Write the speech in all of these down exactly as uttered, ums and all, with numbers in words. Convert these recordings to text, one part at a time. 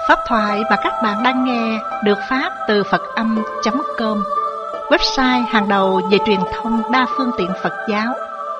Pháp thoại mà các bạn đang nghe được phát từ Phật Âm chấm com, website hàng đầu về truyền thông đa phương tiện Phật giáo.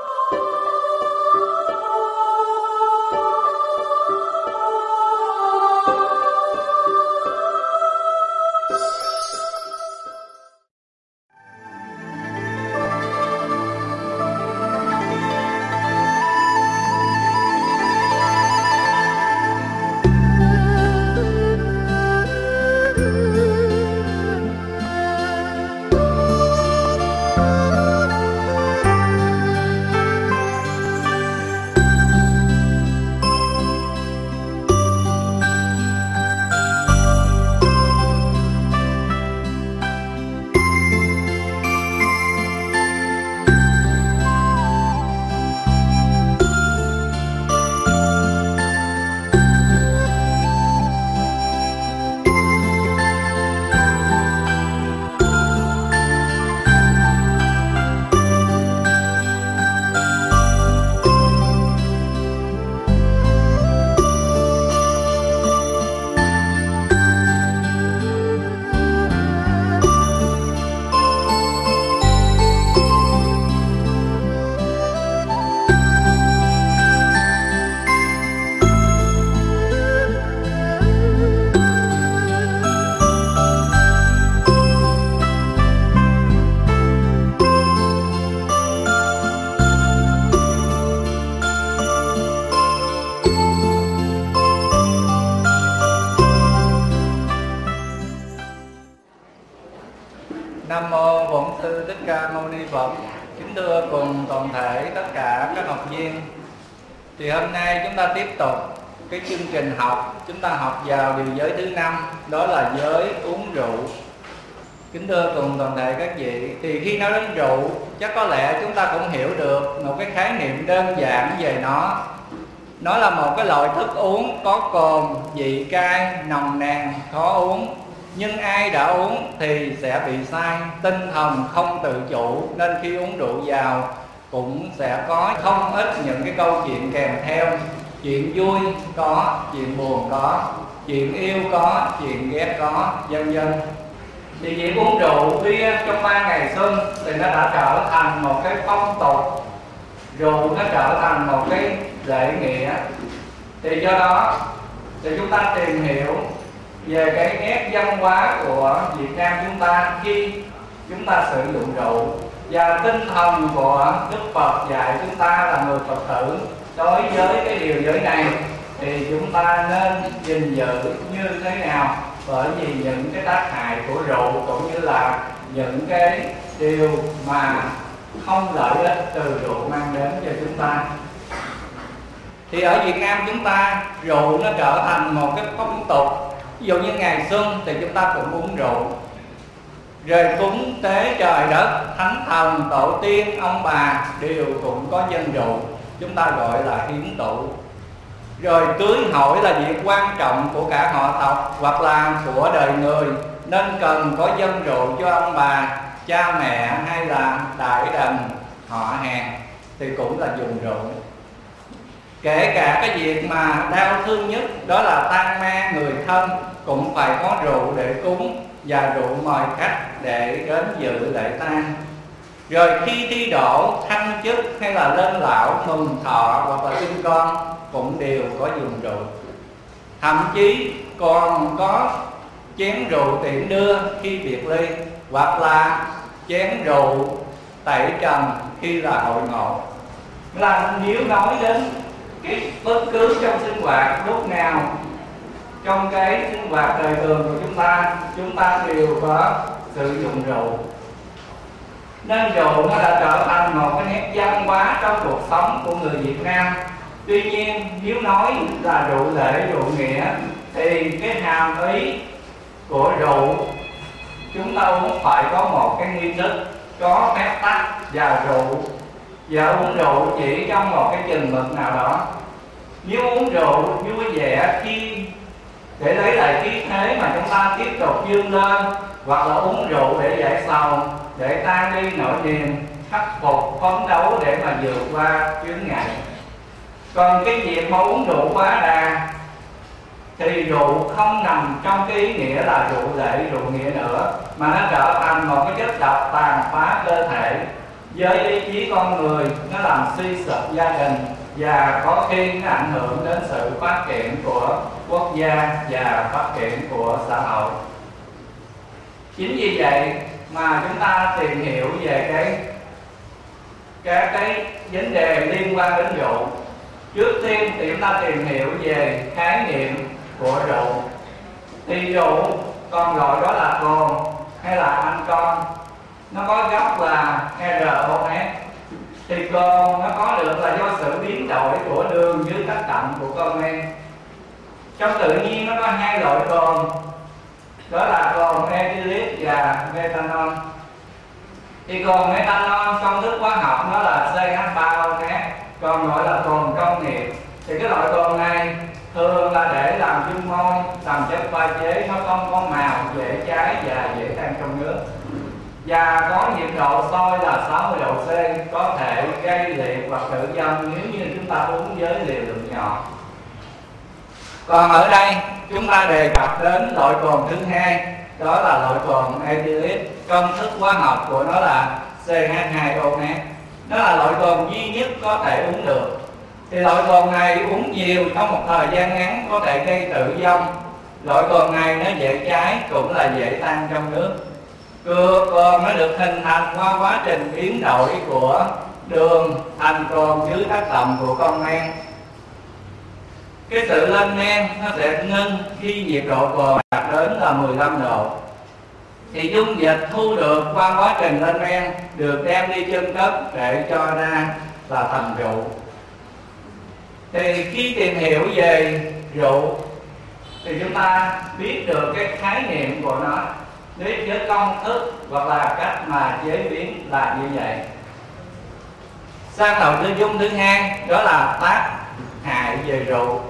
Nam mô Bổn Sư Thích Ca Mâu Ni Phật. Kính thưa cùng toàn thể tất cả các học viên. Thì hôm nay chúng ta tiếp tục cái chương trình học. Chúng ta học vào điều giới thứ năm, đó là giới uống rượu. Kính thưa cùng toàn thể các vị, thì khi nói đến rượu, chắc có lẽ chúng ta cũng hiểu được một cái khái niệm đơn giản về nó. Nó là một cái loại thức uống có cồn, vị cay, nồng nàn, khó uống. Nhưng ai đã uống thì sẽ bị sai, tinh thần không tự chủ, nên khi uống rượu vào cũng sẽ có không ít những cái câu chuyện kèm theo. Chuyện vui có, chuyện buồn có, chuyện yêu có, chuyện ghét có, vân vân. Thì việc uống rượu bia trong ba ngày xuân thì nó đã trở thành một cái phong tục, rượu nó trở thành một cái lễ nghĩa. Thì do đó thì chúng ta tìm hiểu về cái nét văn hóa của Việt Nam chúng ta khi chúng ta sử dụng rượu, và tinh thần của Đức Phật dạy chúng ta là người Phật tử đối với cái điều giới này thì chúng ta nên gìn giữ như thế nào, bởi vì những cái tác hại của rượu cũng như là những cái điều mà không lợi ích từ rượu mang đến cho chúng ta. Thì ở Việt Nam chúng ta, rượu nó trở thành một cái phong tục. Ví dụ như ngày xuân thì chúng ta cũng uống rượu, rồi cúng tế trời đất, thánh thần, tổ tiên, ông bà đều cũng có dân rượu, chúng ta gọi là hiến tụ. Rồi cưới hỏi là việc quan trọng của cả họ tộc hoặc là của đời người, nên cần có dân rượu cho ông bà, cha mẹ hay là đại đần họ hàng, thì cũng là dùng rượu. Kể cả cái việc mà đau thương nhất, đó là tang ma người thân, cũng phải có rượu để cúng và rượu mời khách để đến dự lễ tang. Rồi khi thi đỗ, thăng chức hay là lên lão, mừng thọ hoặc là sinh con cũng đều có dùng rượu. Thậm chí còn có chén rượu tiễn đưa khi biệt ly, hoặc là chén rượu tẩy trần khi là hội ngộ. Là nếu nói đến cái bất cứ trong sinh hoạt lúc nào, trong cái sinh hoạt đời thường của chúng ta, chúng ta đều có sử dụng rượu. Nên rượu nó đã trở thành một cái nét văn hóa trong cuộc sống của người Việt Nam. Tuy nhiên nếu nói là rượu lễ, rượu nghĩa thì cái hàm ý của rượu chúng ta uống phải có một cái nghi thức, có phép tắc và rượu, và uống rượu chỉ trong một cái chừng mực nào đó. Nếu uống rượu vui vẻ khi để lấy lại khí thế mà chúng ta tiếp tục vươn lên, hoặc là uống rượu để giải sầu, để tan đi nỗi niềm, khắc phục phấn đấu để mà vượt qua chướng ngại. Còn cái việc mà uống rượu quá đà thì rượu không nằm trong cái ý nghĩa là rượu lệ, rượu nghĩa nữa, mà nó trở thành một cái chất độc tàn phá cơ thể với ý chí con người, nó làm suy sụp gia đình và có khi nó ảnh hưởng đến sự phát triển của quốc gia và phát triển của xã hội. Chính vì vậy mà chúng ta tìm hiểu về cái các cái vấn đề liên quan đến rượu. Trước tiên thì chúng ta tìm hiểu về khái niệm của rượu. Thì rượu còn gọi đó là cồn hay là alcohol, nó có gốc là R O S. Thì cồn nó có được là do sự biến đổi của đường dưới tác động của con men. Trong tự nhiên nó có hai loại cồn, đó là cồn ethylic và methanol. Thì cồn methanol công thức hóa học nó là C H ba O S, còn gọi là cồn công nghiệp. Thì cái loại cồn này thường là để làm dung môi, làm chất pha chế, nó không có màu, dễ cháy và dễ tan trong nước, và có nhiệt độ sôi là sáu mươi độ C, có thể gây liệt hoặc tử vong nếu như chúng ta uống với liều lượng nhỏ. Còn ở đây chúng ta đề cập đến loại cồn thứ hai, đó là loại cồn ethylic. Công thức hóa học của nó là C H hai O S. Nó là loại cồn duy nhất có thể uống được. Thì loại cồn này uống nhiều trong một thời gian ngắn có thể gây tử vong. Loại cồn này nó dễ cháy, cũng là dễ tan trong nước. Cồn nó được hình thành qua quá trình biến đổi của đường thành cồn dưới tác động của con men. Cái sự lên men nó sẽ ngưng khi nhiệt độ cồn đạt đến là mười lăm độ. Thì dung dịch thu được qua quá trình lên men được đem đi chưng cất để cho ra là thành rượu. Thì khi tìm hiểu về rượu thì chúng ta biết được cái khái niệm của nó, biết với công thức hoặc là cách mà chế biến là như vậy. Sang đầu tư dung thứ hai, đó là tác hại về rượu.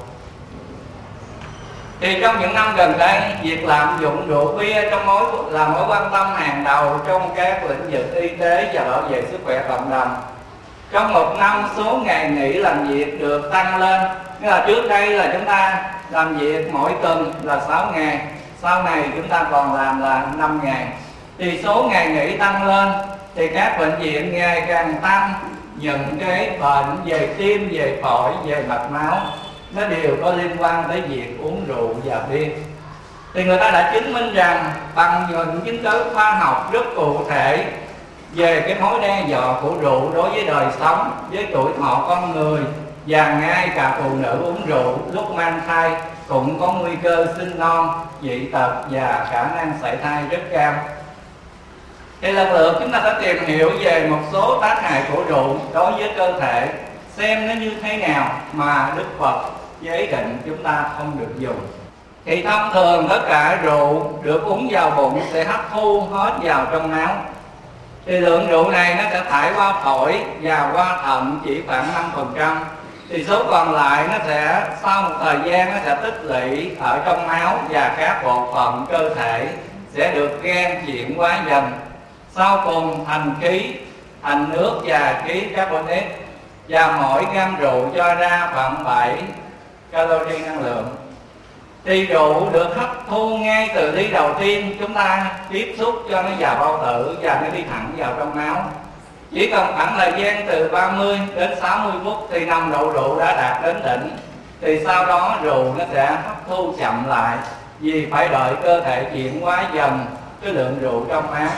Thì trong những năm gần đây, việc lạm dụng rượu bia trong mối là mối quan tâm hàng đầu trong các lĩnh vực y tế và bảo vệ sức khỏe cộng đồng. Trong một năm, số ngày nghỉ làm việc được tăng lên. Nghĩa là trước đây là chúng ta làm việc mỗi tuần là sáu ngày, sau này chúng ta còn làm là năm ngày. Thì số ngày nghỉ tăng lên thì các bệnh viện ngày càng tăng những cái bệnh về tim, về phổi, về mạch máu, nó đều có liên quan tới việc uống rượu và bia. Thì người ta đã chứng minh rằng bằng những chứng cứ khoa học rất cụ thể về cái mối đe dọa của rượu đối với đời sống, với tuổi thọ con người, và ngay cả phụ nữ uống rượu lúc mang thai cũng có nguy cơ sinh non, dị tật và khả năng sảy thai rất cao. Thì lần lượt chúng ta sẽ tìm hiểu về một số tác hại của rượu đối với cơ thể, xem nó như thế nào mà Đức Phật giới định chúng ta không được dùng. Thì thông thường tất cả rượu được uống vào bụng sẽ hấp thu hết vào trong máu. Thì lượng rượu này nó sẽ thải qua phổi và qua thận chỉ khoảng năm phần trăm. Thì số còn lại nó sẽ sau một thời gian nó sẽ tích lũy ở trong máu, và các bộ phận cơ thể sẽ được gan chuyển hóa dần, sau cùng thành khí, thành nước và khí carbonic. Và mỗi gam rượu cho ra khoảng bảy calorie năng lượng. Thì rượu được hấp thu ngay từ ly đầu tiên chúng ta tiếp xúc cho nó vào bao tử và nó đi thẳng vào trong máu. Chỉ cần khoảng thời gian từ ba mươi đến sáu mươi phút thì nồng độ rượu đã đạt đến đỉnh. Thì sau đó rượu nó sẽ hấp thu chậm lại, vì phải đợi cơ thể chuyển hóa dần cái lượng rượu trong máu.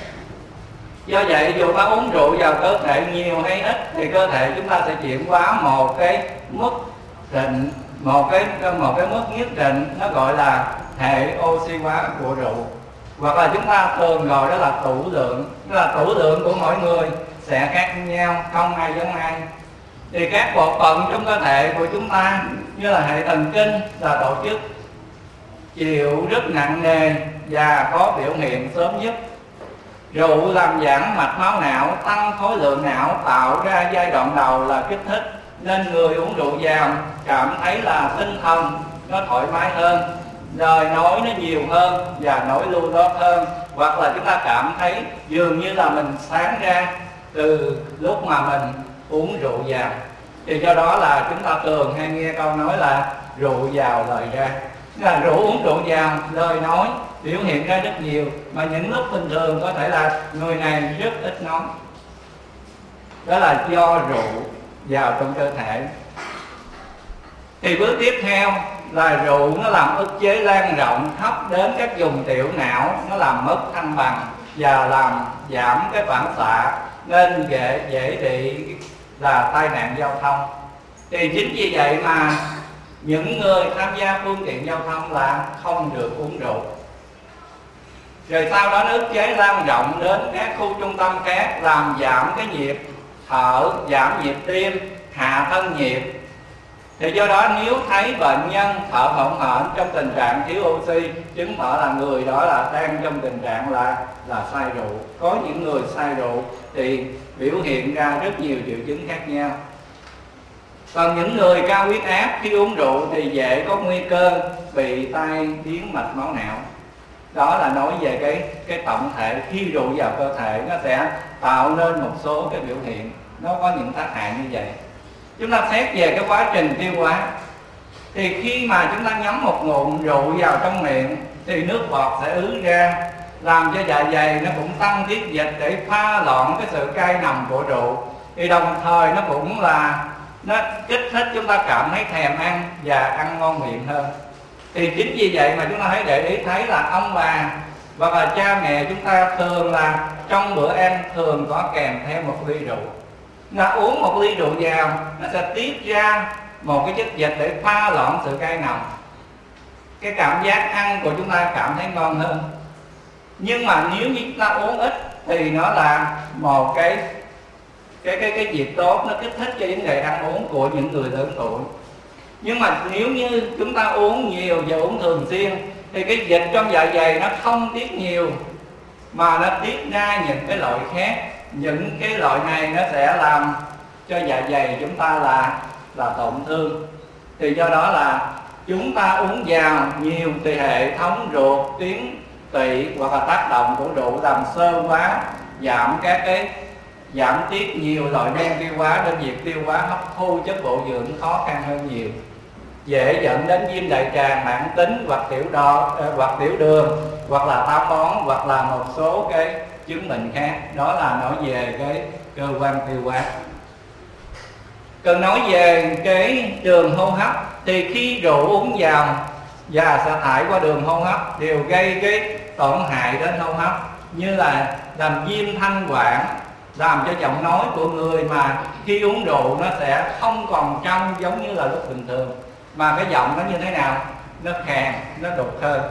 Do vậy dù ta uống rượu vào cơ thể nhiều hay ít thì cơ thể chúng ta sẽ chuyển hóa một cái mức định, một cái một cái mức nhất định, nó gọi là hệ oxy hóa của rượu, hoặc là chúng ta thường gọi đó là tửu lượng. Đó là tửu lượng của mỗi người sẽ khác nhau, không ai giống ai. Thì các bộ phận trong cơ thể của chúng ta như là hệ thần kinh là tổ chức chịu rất nặng nề và có biểu hiện sớm nhất. Rượu làm giãn mạch máu não, tăng khối lượng não, tạo ra giai đoạn đầu là kích thích, nên người uống rượu vào cảm thấy là tinh thần nó thoải mái hơn, lời nói nó nhiều hơn và nói lưu loát hơn, hoặc là chúng ta cảm thấy dường như là mình sáng ra từ lúc mà mình uống rượu vào. Thì do đó là chúng ta thường hay nghe câu nói là rượu vào lời ra. Là rượu uống rượu vào, lời nói biểu hiện ra rất nhiều, mà những lúc bình thường có thể là người này rất ít nói. Đó là do rượu vào trong cơ thể. Thì bước tiếp theo là rượu nó làm ức chế lan rộng khắp đến các vùng tiểu não, nó làm mất thăng bằng và làm giảm cái phản xạ, nên dễ dễ bị là tai nạn giao thông. Thì chính vì vậy mà những người tham gia phương tiện giao thông là không được uống rượu. Rồi sau đó nó ức chế lan rộng đến các khu trung tâm khác, làm giảm cái nhịp thở, giảm nhịp tim, hạ thân nhiệt. Thì do đó nếu thấy bệnh nhân thở hổn hển trong tình trạng thiếu oxy, chứng tỏ là người đó là đang trong tình trạng là là say rượu. Có những người say rượu thì biểu hiện ra rất nhiều triệu chứng khác nhau. Còn những người cao huyết áp khi uống rượu thì dễ có nguy cơ bị tai biến mạch máu não. Đó là nói về cái cái tổng thể, khi rượu vào cơ thể nó sẽ tạo nên một số cái biểu hiện, nó có những tác hại như vậy. Chúng ta xét về cái quá trình tiêu hóa, thì khi mà chúng ta nhắm một ngụm rượu vào trong miệng thì nước bọt sẽ ứ ra, làm cho dạ dày nó cũng tăng tiết dịch để pha loãng cái sự cay nồng của rượu. Thì đồng thời nó cũng là nó kích thích chúng ta cảm thấy thèm ăn và ăn ngon miệng hơn. Thì chính vì vậy mà chúng ta hãy để ý thấy là ông bà hoặc là cha mẹ chúng ta thường là trong bữa ăn thường có kèm theo một ly rượu. Nó uống một ly rượu vào, nó sẽ tiết ra một cái chất dịch để pha loãng sự cay nồng. Cái cảm giác ăn của chúng ta cảm thấy ngon hơn. Nhưng mà nếu như chúng ta uống ít thì nó là một cái cái cái cái việc tốt, nó kích thích cho vấn đề ăn uống của những người lớn tuổi. Nhưng mà nếu như chúng ta uống nhiều và uống thường xuyên thì cái dịch trong dạ dày nó không tiết nhiều, mà nó tiết ra những cái loại khác. Những cái loại này nó sẽ làm cho dạ dày chúng ta là là tổn thương. Thì do đó là chúng ta uống vào nhiều thì hệ thống ruột, tuyến tụy hoặc là tác động của rượu làm xơ hóa, giảm các cái giảm tiết nhiều loại men tiêu hóa, nên việc tiêu hóa hấp thu chất bổ dưỡng khó khăn hơn nhiều, dễ dẫn đến viêm đại tràng mãn tính hoặc tiểu đo hoặc tiểu đường hoặc là táo bón hoặc là một số cái chứng bệnh khác. Đó là nói về cái cơ quan tiêu hóa. Cần nói về cái đường hô hấp thì khi rượu uống vào và sa thải qua đường hô hấp đều gây cái tổn hại đến hô hấp, như là làm viêm thanh quản, làm cho giọng nói của người mà khi uống rượu nó sẽ không còn trong giống như là lúc bình thường, mà cái giọng nó như thế nào, nó khàn, nó đục hơn.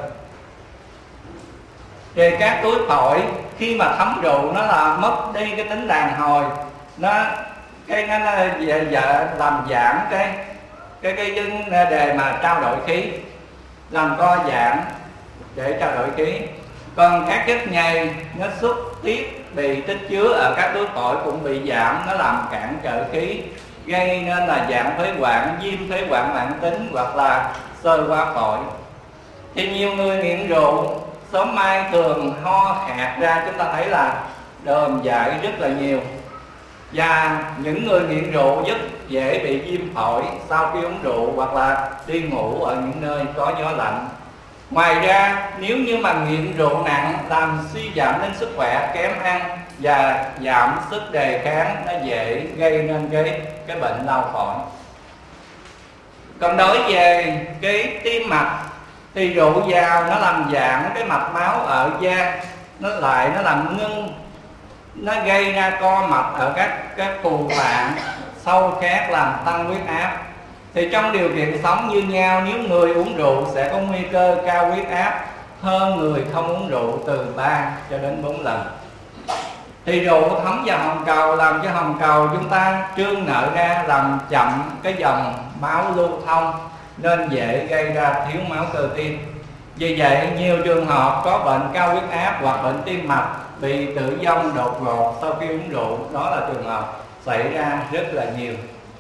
Thì các túi phổi khi mà thấm rượu nó là mất đi cái tính đàn hồi, nó cái nó, nó dạ, dạ, làm giảm cái cái cái vấn đề mà trao đổi khí, làm co giãn để trao đổi khí. Còn các chất nhầy nó xuất tiết bị tích chứa ở các túi phổi cũng bị giảm, nó làm cản trở khí, gây nên là giảm phế quản, viêm phế quản mãn tính hoặc là xơ hóa phổi. Thì nhiều người nghiện rượu sớm mai thường ho khạc ra, chúng ta thấy là đờm dại rất là nhiều. Và những người nghiện rượu rất dễ bị viêm phổi sau khi uống rượu hoặc là đi ngủ ở những nơi có gió lạnh. Ngoài ra nếu như mà nghiện rượu nặng làm suy giảm đến sức khỏe, kém ăn và giảm sức đề kháng, nó dễ gây nên cái cái bệnh lao phổi. Còn đối về cái tim mạch thì rượu vào nó làm giảm cái mạch máu ở da, nó lại nó làm ngưng, nó gây ra co mạch ở các các phù tạng sâu khác, làm tăng huyết áp. Thì trong điều kiện sống như nhau, nếu người uống rượu sẽ có nguy cơ cao huyết áp hơn người không uống rượu từ ba cho đến bốn lần. Thì rượu thấm vào hồng cầu làm cho hồng cầu chúng ta trương nở ra, làm chậm cái dòng máu lưu thông, nên dễ gây ra thiếu máu cơ tim. Vì vậy nhiều trường hợp có bệnh cao huyết áp hoặc bệnh tim mạch bị tử vong đột ngột sau khi uống rượu, đó là trường hợp xảy ra rất là nhiều.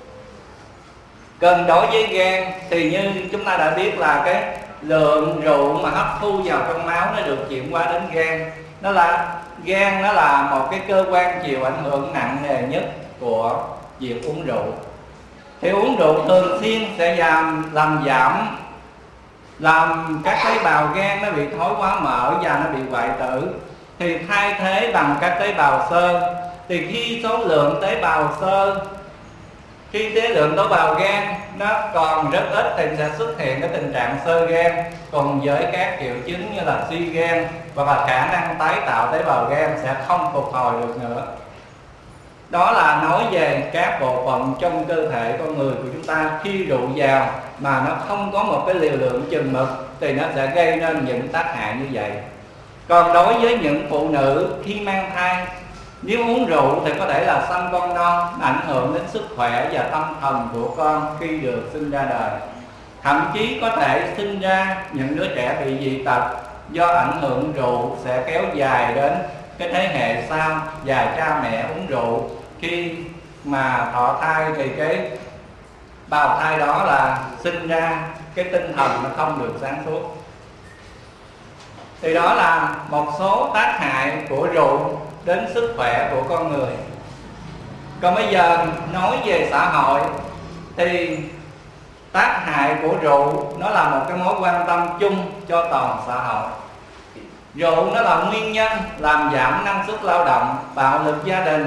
Còn đối với gan thì như chúng ta đã biết là cái lượng rượu mà hấp thu vào trong máu nó được chuyển qua đến gan. Nó là gan, nó là một cái cơ quan chịu ảnh hưởng nặng nề nhất của việc uống rượu. Thì uống rượu thường xuyên sẽ làm, làm giảm làm các tế bào gan nó bị thoái hóa mỡ và nó bị hoại tử, thì thay thế bằng các tế bào xơ. Thì khi số lượng tế bào xơ, khi tế lượng tế bào gan nó còn rất ít thì sẽ xuất hiện cái tình trạng xơ gan, cùng với các triệu chứng như là suy gan hoặc là khả năng tái tạo tế bào gan sẽ không phục hồi được nữa. Đó là nói về các bộ phận trong cơ thể con người của chúng ta khi rượu vào mà nó không có một cái liều lượng chừng mực thì nó sẽ gây nên những tác hại như vậy. Còn đối với những phụ nữ khi mang thai, nếu uống rượu thì có thể là sanh con non, ảnh hưởng đến sức khỏe và tâm thần của con khi được sinh ra đời. Thậm chí có thể sinh ra những đứa trẻ bị dị tật do ảnh hưởng rượu sẽ kéo dài đến cái thế hệ sau, và cha mẹ uống rượu khi mà thọ thai thì cái bào thai đó là sinh ra cái tinh thần nó không được sáng suốt. Thì đó là một số tác hại của rượu đến sức khỏe của con người. Còn bây giờ nói về xã hội thì tác hại của rượu nó là một cái mối quan tâm chung cho toàn xã hội. Rượu nó là nguyên nhân làm giảm năng suất lao động, bạo lực gia đình,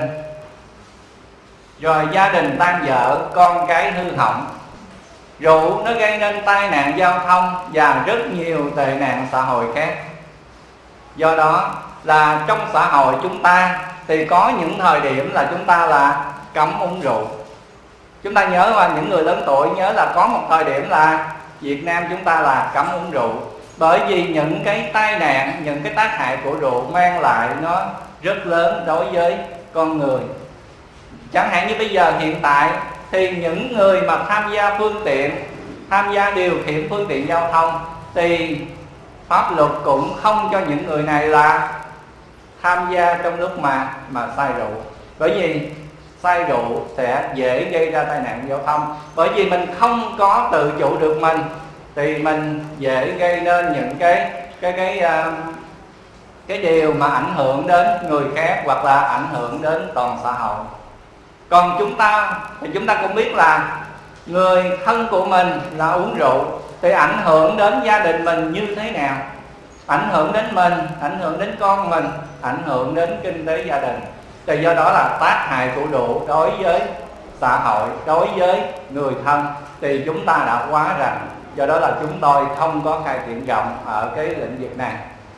rồi gia đình tan vỡ, con cái hư hỏng. Rượu nó gây nên tai nạn giao thông và rất nhiều tệ nạn xã hội khác. Do đó là trong xã hội chúng ta thì có những thời điểm là chúng ta là cấm uống rượu. Chúng ta nhớ, và những người lớn tuổi nhớ là có một thời điểm là Việt Nam chúng ta là cấm uống rượu. Bởi vì những cái tai nạn, những cái tác hại của rượu mang lại nó rất lớn đối với con người. Chẳng hạn như bây giờ hiện tại thì những người mà tham gia phương tiện, tham gia điều khiển phương tiện giao thông thì pháp luật cũng không cho những người này là tham gia trong lúc mà mà say rượu. Bởi vì say rượu sẽ dễ gây ra tai nạn giao thông. Bởi vì mình không có tự chủ được mình thì mình dễ gây nên những cái cái cái uh, cái điều mà ảnh hưởng đến người khác hoặc là ảnh hưởng đến toàn xã hội. Còn chúng ta thì chúng ta cũng biết là người thân của mình là uống rượu thì ảnh hưởng đến gia đình mình như thế nào, ảnh hưởng đến mình, ảnh hưởng đến con mình, ảnh hưởng đến kinh tế gia đình. Thì do đó là tác hại của rượu đối với xã hội, đối với người thân thì chúng ta đã quá rành. Do đó là chúng tôi không có khai triển rộng ở cái lĩnh vực này.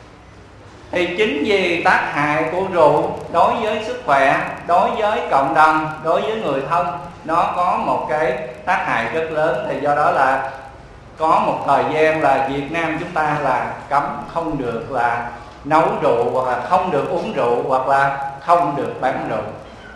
Thì chính vì tác hại của rượu đối với sức khỏe, đối với cộng đồng, đối với người thân, nó có một cái tác hại rất lớn. Thì do đó là có một thời gian là Việt Nam chúng ta là cấm không được là nấu rượu, hoặc là không được uống rượu, hoặc là không được bán rượu.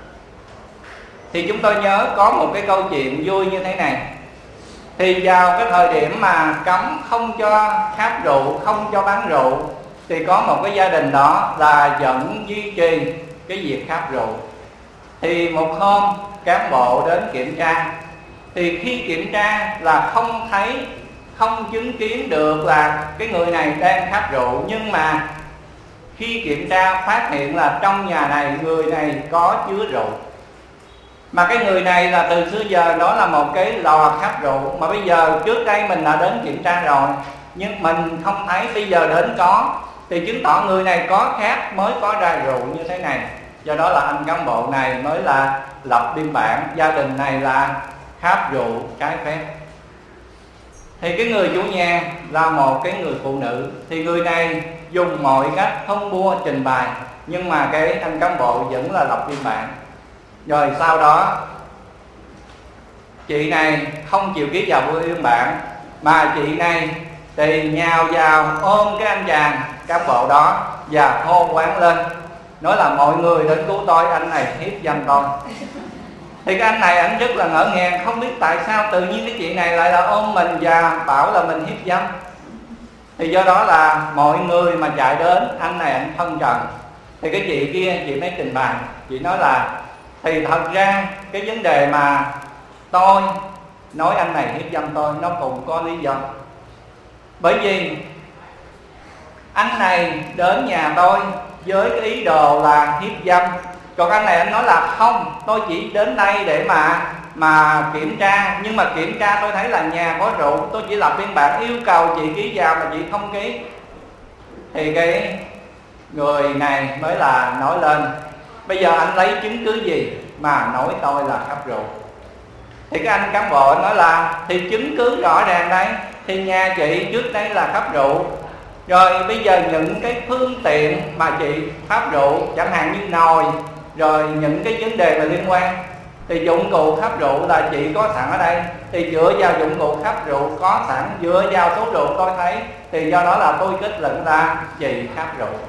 Thì chúng tôi nhớ có một cái câu chuyện vui như thế này. Thì vào cái thời điểm mà cấm không cho khát rượu, không cho bán rượu, thì có một cái gia đình đó là vẫn duy trì cái việc khát rượu. Thì một hôm cán bộ đến kiểm tra, thì khi kiểm tra là không thấy, không chứng kiến được là cái người này đang khát rượu. Nhưng mà khi kiểm tra phát hiện là trong nhà này, người này có chứa rượu. Mà cái người này là từ xưa giờ đó là một cái lò khát rượu. Mà bây giờ trước đây mình đã đến kiểm tra rồi nhưng mình không thấy, bây giờ đến có, thì chứng tỏ người này có khát mới có ra rượu như thế này. Do đó là anh cán bộ này mới là lập biên bản gia đình này là khát rượu trái phép. Thì cái người chủ nhà là một cái người phụ nữ, thì người này dùng mọi cách không bua trình bày, nhưng mà cái anh cán bộ vẫn là lập biên bản. Rồi sau đó chị này không chịu ký vào biên bản, mà chị này thì nhào vào ôm cái anh chàng cán bộ đó và hô quán lên, nói là mọi người đến cứu tôi, anh này hiếp dâm tôi. Thì cái anh này anh rất là ngỡ ngàng, không biết tại sao tự nhiên cái chị này lại là ôm mình và bảo là mình hiếp dâm. Thì do đó là mọi người mà chạy đến, anh này anh phân trần. Thì cái chị kia chị mới trình bày, chị nói là thì thật ra cái vấn đề mà tôi nói anh này hiếp dâm tôi nó cũng có lý do. Bởi vì anh này đến nhà tôi với cái ý đồ là hiếp dâm, còn anh này anh nói là không, tôi chỉ đến đây để mà mà kiểm tra, nhưng mà kiểm tra tôi thấy là nhà có rượu, tôi chỉ lập biên bản yêu cầu chị ký vào mà chị không ký, thì cái người này mới là nói lên: bây giờ anh lấy chứng cứ gì mà nói tôi là khắp rượu? Thì cái anh cán bộ nói là thì chứng cứ rõ ràng đây, thì nhà chị trước đây là khắp rượu, rồi bây giờ những cái phương tiện mà chị khắp rượu, chẳng hạn như nồi, rồi những cái vấn đề mà liên quan, thì dụng cụ khắp rượu là chị có sẵn ở đây, thì dựa vào dụng cụ khắp rượu có sẵn, dựa vào số rượu tôi thấy, thì do đó là tôi kết luận là chị khắp rượu.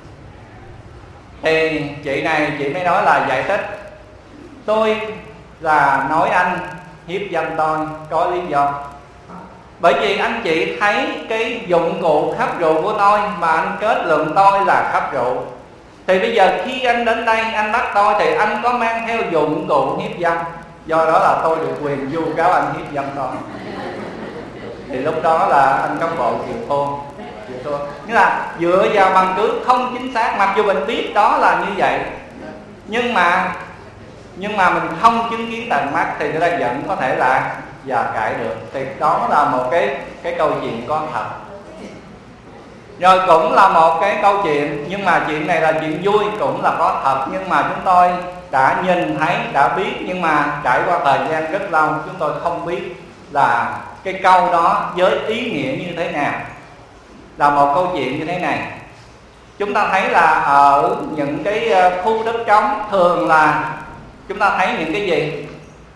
Thì chị này chị mới nói là giải thích: tôi là nói anh hiếp dâm tôi có lý do, bởi vì anh chị thấy cái dụng cụ khắp rượu của tôi mà anh kết luận tôi là khắp rượu. Thì bây giờ khi anh đến đây anh bắt tôi thì anh có mang theo dụng cụ hiếp dâm, do đó là tôi được quyền vu cáo anh hiếp dâm tôi. Thì lúc đó là anh cán bộ chịu thua, chịu thua. Nghĩa là dựa vào bằng cứ không chính xác, mặc dù mình biết đó là như vậy, nhưng mà nhưng mà mình không chứng kiến tận mắt thì người ta vẫn có thể là và cãi được. Thì đó là một cái cái câu chuyện có thật. Rồi cũng là một cái câu chuyện, nhưng mà chuyện này là chuyện vui, cũng là có thật, nhưng mà chúng tôi đã nhìn thấy, đã biết, nhưng mà trải qua thời gian rất lâu chúng tôi không biết là cái câu đó với ý nghĩa như thế nào. Là một câu chuyện như thế này. Chúng ta thấy là ở những cái khu đất trống thường là chúng ta thấy những cái gì?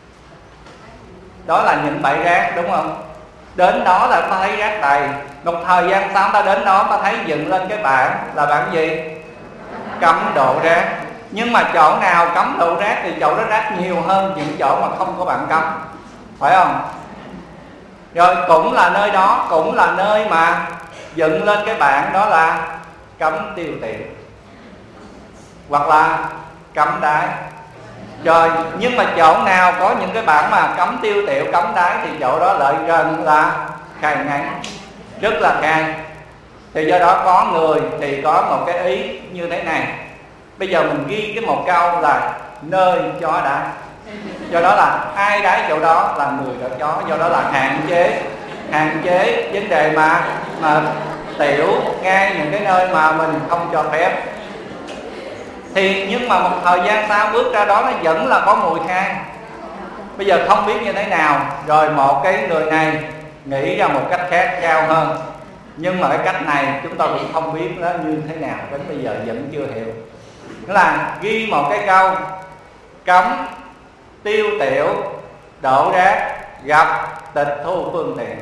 Đó là những bãi rác, đúng không? Đến đó là ta thấy rác đầy. Một thời gian sau ta đến đó ta thấy dựng lên cái bảng là bảng gì? Cấm đổ rác. Nhưng mà chỗ nào cấm đổ rác thì chỗ đó rác nhiều hơn những chỗ mà không có bảng cấm, phải không? Rồi cũng là nơi đó, cũng là nơi mà dựng lên cái bảng đó là cấm tiêu tiểu, hoặc là cấm đái. Rồi nhưng mà chỗ nào có những cái bảng mà cấm tiêu tiểu, cấm đái thì chỗ đó lợi gần là khai ngắn, rất là khai. Thì do đó có người thì có một cái ý như thế này. Bây giờ mình ghi cái một câu là nơi chó đái, do đó là ai đái chỗ đó là người đó chó, do đó là hạn chế hạn chế vấn đề mà mà tiểu ngay những cái nơi mà mình không cho phép. Thì nhưng mà một thời gian sau bước ra đó nó vẫn là có mùi khai. Bây giờ không biết như thế nào, rồi một cái người này nghĩ ra một cách khác cao hơn, nhưng mà cái cách này chúng tôi cũng không biết nó như thế nào, đến bây giờ vẫn chưa hiểu. Đó là ghi một cái câu cấm tiêu tiểu đổ rác gặp tịch thu phương tiện.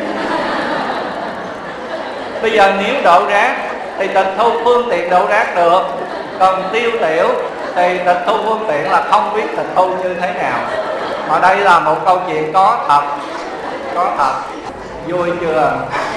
Bây giờ nếu đổ rác thì tịch thu phương tiện đổ rác được, còn tiêu tiểu thì tịch thu phương tiện là không biết tịch thu như thế nào. Mà đây là một câu chuyện có thật, có thật. Vui chưa?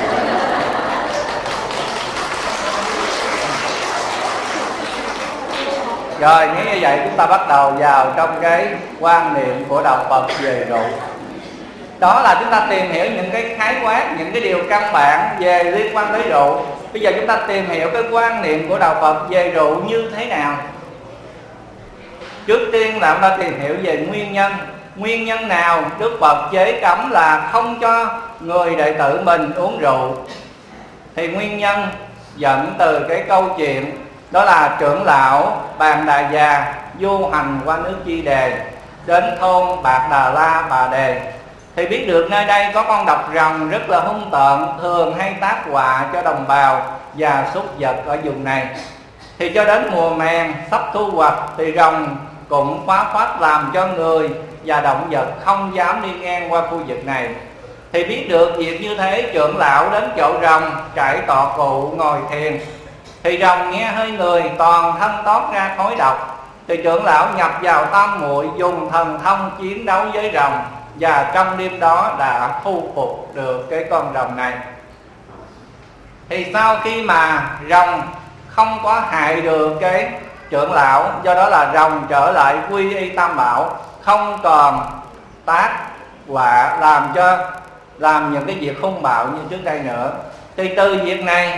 Rồi nếu như vậy chúng ta bắt đầu vào trong cái quan niệm của đạo Phật về rượu. Đó là chúng ta tìm hiểu những cái khái quát, những cái điều căn bản về liên quan tới rượu. Bây giờ chúng ta tìm hiểu cái quan niệm của đạo Phật về rượu như thế nào. Trước tiên là chúng ta tìm hiểu về nguyên nhân. Nguyên nhân nào Đức Phật chế cấm là không cho người đệ tử mình uống rượu? Thì nguyên nhân dẫn từ cái câu chuyện đó là trưởng lão Bàn Đà Già du hành qua nước Chi Đề, đến thôn Bạc Đà La Bà Đề, thì biết được nơi đây có con độc rồng rất là hung tợn, thường hay tác họa cho đồng bào và súc vật ở vùng này. Thì cho đến mùa màng sắp thu hoạch thì rồng cũng phá phách làm cho người và động vật không dám đi ngang qua khu vực này. Thì biết được việc như thế, trưởng lão đến chỗ rồng trải tọa cụ ngồi thiền. Thì rồng nghe hơi người, toàn thân toát ra khói độc. Thì trưởng lão nhập vào tam muội, dùng thần thông chiến đấu với rồng, và trong đêm đó đã thu phục được cái con rồng này. Thì sau khi mà rồng không có hại được cái trưởng lão, do đó là rồng trở lại quy y tam bảo, không còn tác họa làm cho làm những cái việc hung bạo như trước đây nữa. Thì từ việc này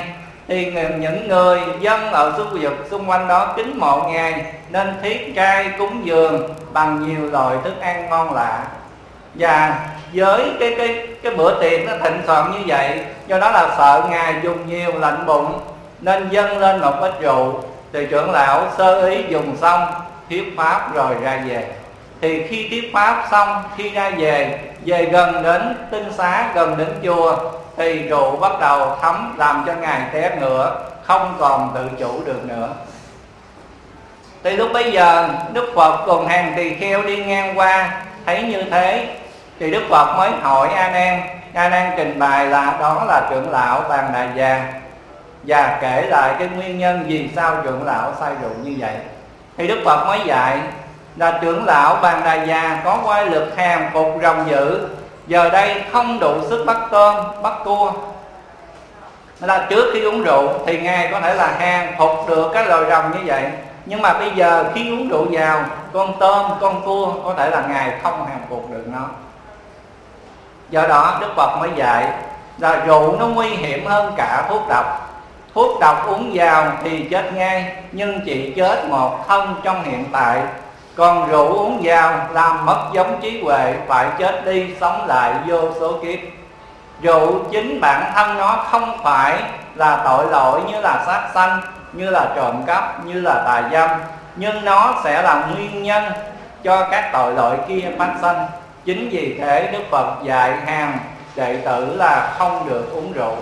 thì những người dân ở khu vực xung quanh đó kính mộ Ngài, nên thiết trai cúng dường bằng nhiều loại thức ăn ngon lạ. Và với cái cái cái bữa tiệc nó thịnh soạn như vậy, do đó là sợ Ngài dùng nhiều lạnh bụng, nên dâng lên một ít rượu. Thì trưởng lão sơ ý dùng xong, thuyết pháp rồi ra về. Thì khi thuyết pháp xong, khi ra về, về gần đến tinh xá, gần đến chùa, thì rượu bắt đầu thấm làm cho Ngài té ngựa, không còn tự chủ được nữa. Thì lúc bấy giờ Đức Phật cùng hàng tỳ kheo đi ngang qua, thấy như thế thì Đức Phật mới hỏi A Nan. A Nan trình bày là đó là trưởng lão Bàn Đà Gia, và kể lại cái nguyên nhân vì sao trưởng lão say rượu như vậy. Thì Đức Phật mới dạy là trưởng lão Bàn Đà Gia có quay lực hàm phục rồng dữ, giờ đây không đủ sức bắt tôm, bắt cua. Là trước khi uống rượu thì Ngài có thể là hàng phục được các loài rồng như vậy, nhưng mà bây giờ khi uống rượu vào, con tôm, con cua có thể là Ngài không hàng phục được nó. Do đó Đức Phật mới dạy là rượu nó nguy hiểm hơn cả thuốc độc. Thuốc độc uống vào thì chết ngay, nhưng chỉ chết một thân trong hiện tại. Còn rượu uống vào làm mất giống trí huệ, phải chết đi sống lại vô số kiếp. Rượu chính bản thân nó không phải là tội lỗi như là sát sanh, như là trộm cắp, như là tà dâm, nhưng nó sẽ là nguyên nhân cho các tội lỗi kia phát sinh. Chính vì thế Đức Phật dạy hàng đệ tử là không được uống rượu.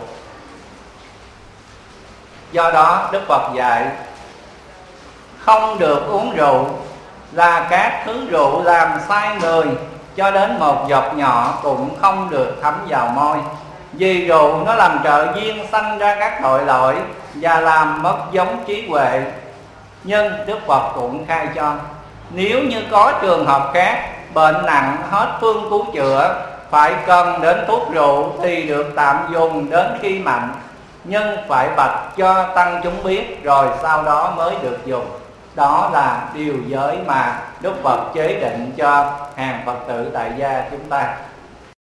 Do đó Đức Phật dạy không được uống rượu là các thứ rượu làm sai người, cho đến một giọt nhỏ cũng không được thấm vào môi. Vì rượu nó làm trợ duyên sanh ra các tội lỗi và làm mất giống trí huệ. Nhưng Đức Phật cũng khai cho, nếu như có trường hợp khác, bệnh nặng hết phương cứu chữa, phải cần đến thuốc rượu thì được tạm dùng đến khi mạnh, nhưng phải bạch cho tăng chúng biết rồi sau đó mới được dùng. Đó là điều giới mà Đức Phật chế định cho hàng Phật tử tại gia chúng ta.